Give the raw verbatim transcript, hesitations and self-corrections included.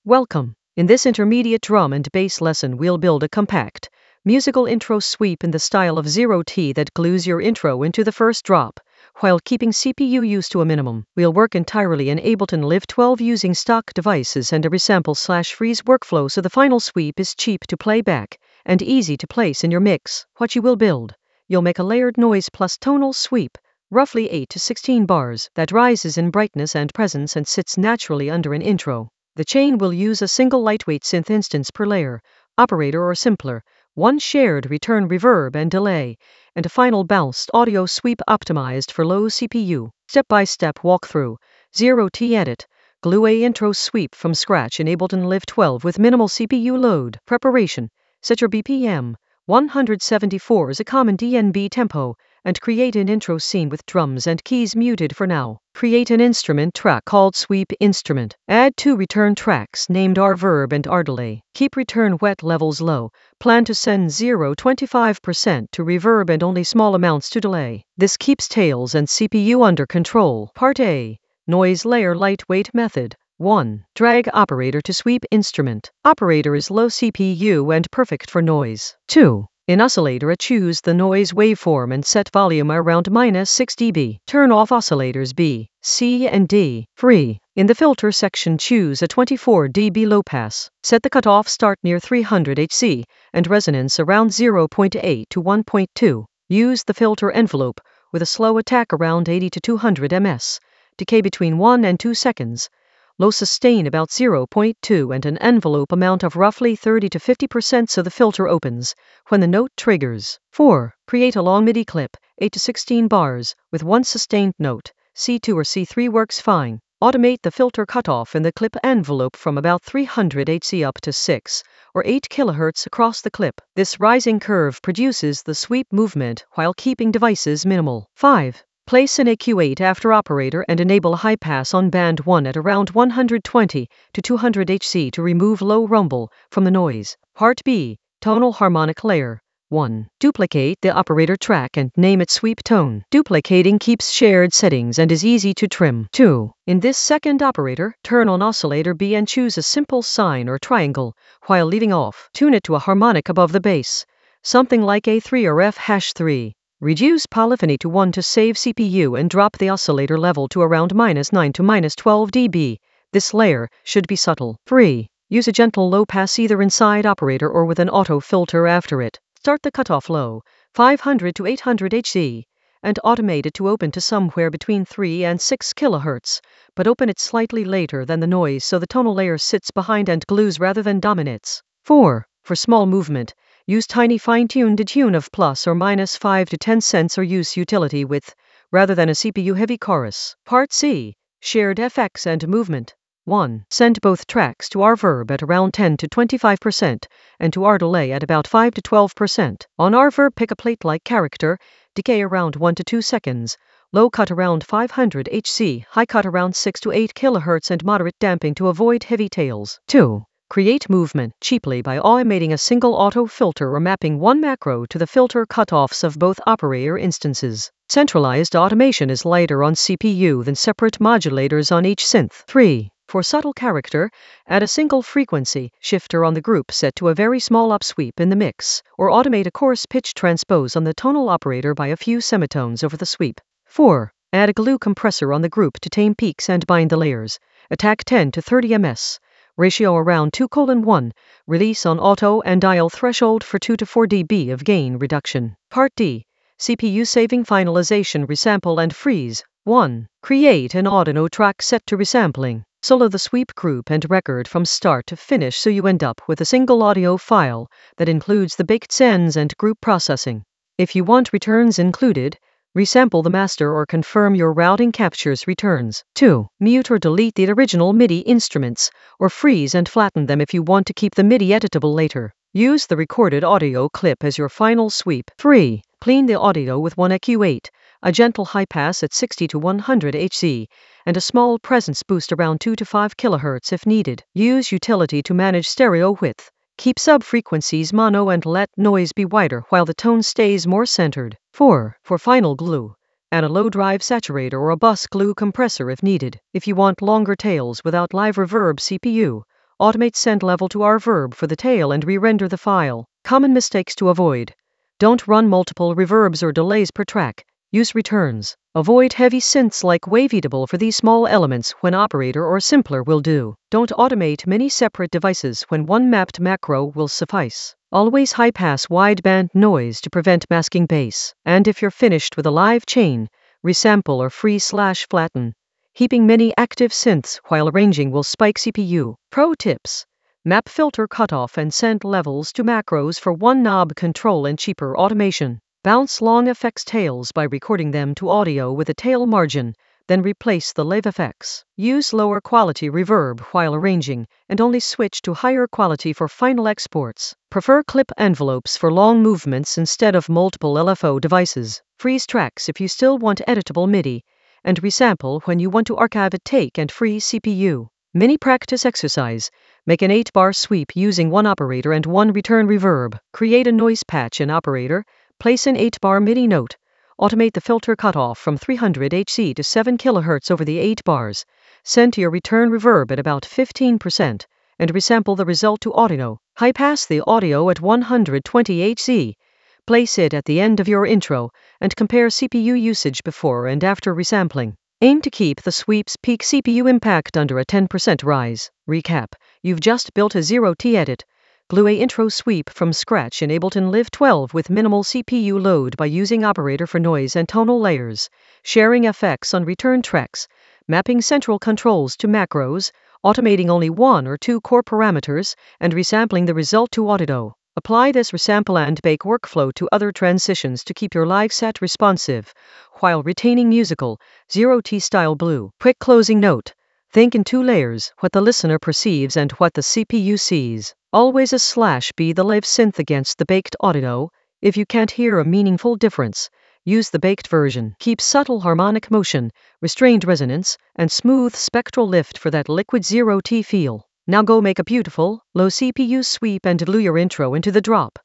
Welcome. In this intermediate drum and bass lesson, we'll build a compact, musical intro sweep in the style of zero T that glues your intro into the first drop, while keeping C P U use to a minimum. We'll work entirely in Ableton Live twelve using stock devices and a resample slash freeze workflow, so the final sweep is cheap to play back and easy to place in your mix. What you will build: you'll make a layered noise plus tonal sweep, roughly eight to sixteen bars, that rises in brightness and presence and sits naturally under an intro. The chain will use a single lightweight synth instance per layer, operator or simpler, one shared return reverb and delay, and a final bounced audio sweep optimized for low C P U. Step-by-step walkthrough. zero T edit. Glue a intro sweep from scratch in Ableton Live twelve with minimal C P U load. Preparation. Set your B P M. one seventy-four is a common D N B tempo, and create an intro scene with drums and keys muted for now. Create an instrument track called Sweep Instrument. Add two return tracks named Reverb and Delay. Keep return wet levels low. Plan to send zero to twenty-five percent to reverb and only small amounts to delay. This keeps tails and C P U under control. Part A. Noise Layer Lightweight Method. one. Drag operator to sweep instrument. Operator is low C P U and perfect for noise. two. In oscillator, choose the noise waveform and set volume around minus six decibels. Turn off oscillators B, C, and D. three. In the filter section, choose a twenty-four decibel low pass. Set the cutoff start near three hundred hertz and resonance around zero point eight to one point two. Use the filter envelope with a slow attack around eighty to two hundred milliseconds. Decay between one and two seconds. Low sustain about zero point two and an envelope amount of roughly thirty to fifty percent so the filter opens when the note triggers. four. Create a long MIDI clip, eight to sixteen bars, with one sustained note. C two or C three works fine. Automate the filter cutoff in the clip envelope from about three hundred hertz up to six or eight kilohertz across the clip. This rising curve produces the sweep movement while keeping devices minimal. five. Place an A Q eight after operator and enable high pass on band one at around one hundred twenty to two hundred hertz to remove low rumble from the noise. Part B. Tonal harmonic layer. one. Duplicate the operator track and name it sweep tone. Duplicating keeps shared settings and is easy to trim. two. In this second operator, turn on oscillator B and choose a simple sine or triangle, while leaving off. Tune it to a harmonic above the bass, something like A three or F hash three. Reduce polyphony to one to save C P U and drop the oscillator level to around minus nine to minus twelve decibels. This layer should be subtle. three. Use a gentle low pass either inside operator or with an auto filter after it. Start the cutoff low, five hundred to eight hundred hertz, and automate it to open to somewhere between three and six kilohertz, but open it slightly later than the noise so the tonal layer sits behind and glues rather than dominates. four. For small movement, use tiny fine-tuned detune of plus or minus five to ten cents or use utility width, rather than a C P U-heavy chorus. Part C. Shared F X and movement. one. Send both tracks to Reverb at around ten to twenty-five percent and to Delay at about five to twelve percent. On Reverb, pick a plate-like character, decay around one to two seconds, low cut around five hundred hertz, high cut around six to eight kilohertz, and moderate damping to avoid heavy tails. two. Create movement cheaply by automating a single auto filter or mapping one macro to the filter cutoffs of both operator instances. Centralized automation is lighter on C P U than separate modulators on each synth. three. For subtle character, add a single frequency shifter on the group set to a very small upsweep in the mix, or automate a coarse pitch transpose on the tonal operator by a few semitones over the sweep. four. Add a glue compressor on the group to tame peaks and bind the layers. Attack ten to thirty milliseconds. Ratio around two to one, release on auto and dial threshold for two to four decibels of gain reduction. Part D. C P U saving finalization resample and freeze. one. Create an audio track set to resampling. Solo the sweep group and record from start to finish so you end up with a single audio file that includes the baked sends and group processing. If you want returns included, resample the master or confirm your routing captures returns. two. Mute or delete the original MIDI instruments, or freeze and flatten them if you want to keep the MIDI editable later. Use the recorded audio clip as your final sweep. three. Clean the audio with one A Q eight, a gentle high pass at sixty to one hundred hertz, and a small presence boost around two to five kilohertz if needed. Use utility to manage stereo width. Keep sub-frequencies mono and let noise be wider while the tone stays more centered. four. For final glue, add a low drive saturator or a bus glue compressor if needed. If you want longer tails without live reverb C P U, Automate send level to reverb for the tail and re-render the file. Common mistakes to avoid. Don't run multiple reverbs or delays per track. Use returns. Avoid heavy synths like Waveatable for these small elements when operator or simpler will do. Don't automate many separate devices when one mapped macro will suffice. Always high-pass wideband noise to prevent masking bass. And if you're finished with a live chain, resample or free-slash-flatten. Heaping many active synths while arranging will spike C P U. Pro tips. Map filter cutoff and send levels to macros for one knob control and cheaper automation. Bounce long effects tails by recording them to audio with a tail margin, then replace the live effects. Use lower quality reverb while arranging, and only switch to higher quality for final exports. Prefer clip envelopes for long movements instead of multiple L F O devices. Freeze tracks if you still want editable MIDI, and resample when you want to archive a take and free C P U. Mini practice exercise. Make an eight bar sweep using one operator and one return reverb. Create a noise patch in operator. Place an eight bar MIDI note. Automate the filter cutoff from three hundred hertz to seven kilohertz over the eight bars. Send to your return reverb at about fifteen percent, and resample the result to audio. High-pass the audio at one hundred twenty hertz. Place it at the end of your intro, and compare C P U usage before and after resampling. Aim to keep the sweep's peak C P U impact under a ten percent rise. Recap. You've just built a zero T edit. Glue a intro sweep from scratch in Ableton Live twelve with minimal C P U load by using operator for noise and tonal layers, sharing effects on return tracks, mapping central controls to macros, automating only one or two core parameters, and resampling the result to audio. Apply this resample and bake workflow to other transitions to keep your live set responsive, while retaining musical, zero T style blue. Quick closing note. Think in two layers, what the listener perceives and what the C P U sees. Always a slash B the live synth against the baked audio. If you can't hear a meaningful difference, use the baked version. Keep subtle harmonic motion, restrained resonance, and smooth spectral lift for that liquid zero T feel. Now go make a beautiful, low C P U sweep and glue your intro into the drop.